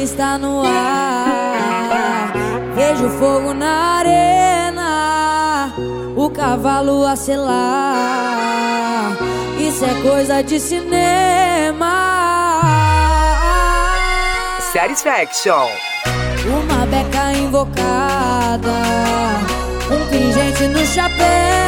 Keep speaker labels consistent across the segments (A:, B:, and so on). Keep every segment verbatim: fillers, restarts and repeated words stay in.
A: está no ar. Vejo fogo na arena, o cavalo a selar. Isso é coisa de cinema.
B: Satisfaction.
A: Uma beca invocada, um pingente no chapéu.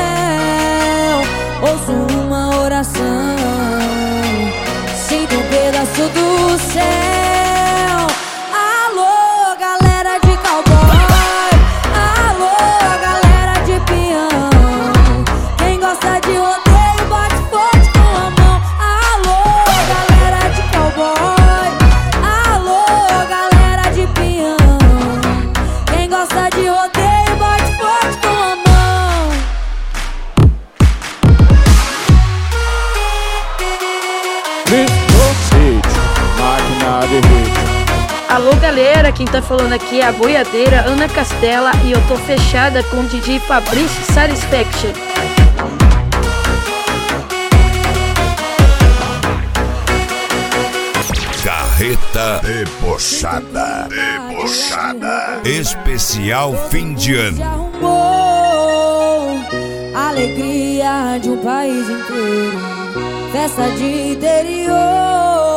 A: Ouço uma oração, sinto um pedaço do céu. Alô, galera de cowboy, alô, galera de peão. Quem gosta de rodeio bate forte com a mão. Alô, galera de cowboy, alô, galera de peão. Quem gosta de rodeio bate forte com a mão.
C: Alô galera, quem tá falando aqui é a boiadeira Ana Castela e eu tô fechada com o D J Fabrício Satisfaction.
D: Carreta debochada, debochada, especial fim de ano.
A: Arrumou alegria de um país inteiro, festa de interior.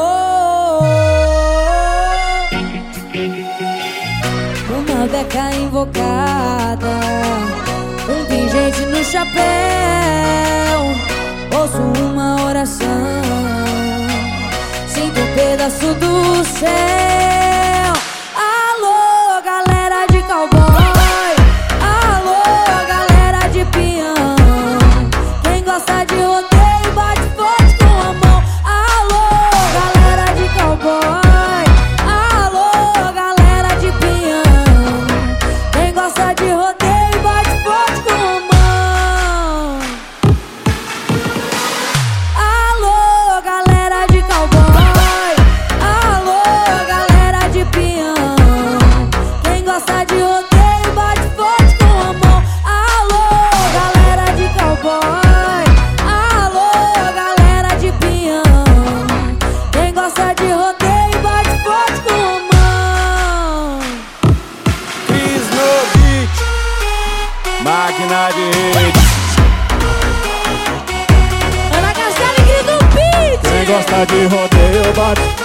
A: Uma beca invocada, um pingente no chapéu. Ouço uma oração, sinto um pedaço do céu. Alô, galera de cowboy, alô, galera de peão. Quem gosta de rodeio bate forte com a mão. Alô, galera de cowboy, alô, galera de peão. Quem gosta de rodeio bate forte com a mão. Alô, galera de cowboy, alô, galera de peão. Quem gosta de rodeio bate forte com a mão. Alô, galera de cowboy, alô, galera de peão. Quem gosta de rodeio bate forte com a mão.
E: Cris no beat, máquina de rede.
A: Ana Castela e Cris no beat.
E: Quem gosta de rodeio bate